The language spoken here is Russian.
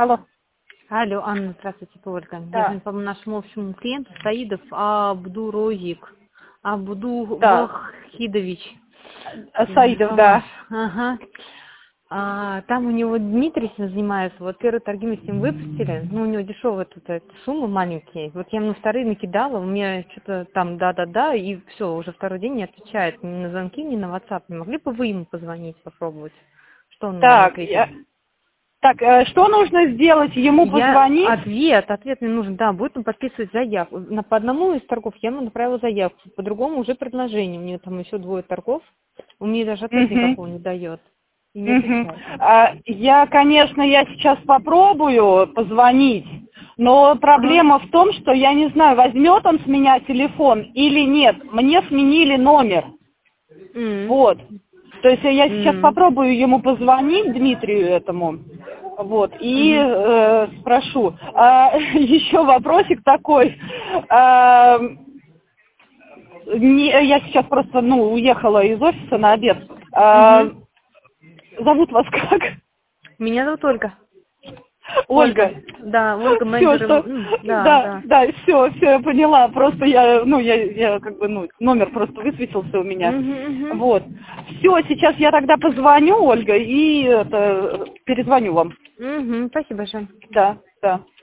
Алло. Алло, Анна, здравствуйте, это Ольга. Да. Я звоню по нашему общему клиенту Саидов Абдурозик. Да. Абдувахидович. Саидов, да. Ага. Там у него Дмитрий занимается. Вот первые торги мы с ним выпустили. Ну, у него дешевые тут суммы маленькие. Вот я ему вторые накидала, у меня что-то там да-да-да, и все, уже второй день не отвечает ни на звонки, ни на WhatsApp. Не могли бы вы ему позвонить, попробовать? Что он мне Так, ответит? что нужно сделать? Ему позвонить? Ответ мне нужен, да, будет он подписывать заявку. По одному из торгов я ему направила заявку, по другому уже предложение. У нее там еще 2 торгов, у меня даже ответа никакого не дает. И не отвечает. Я сейчас попробую позвонить, но проблема в том, что я не знаю, возьмет он с меня телефон или нет. Мне сменили номер. Вот. То есть я сейчас попробую ему позвонить, Дмитрию этому, вот, и спрошу. Еще вопросик такой. Я сейчас просто, уехала из офиса на обед. Зовут вас как? Меня зовут Ольга. Ольга. Да, Ольга менеджер. Да, все, я поняла. Просто я номер просто высветился у меня. Вот. Все, сейчас я тогда позвоню, Ольга, и перезвоню вам. Спасибо большое. Да.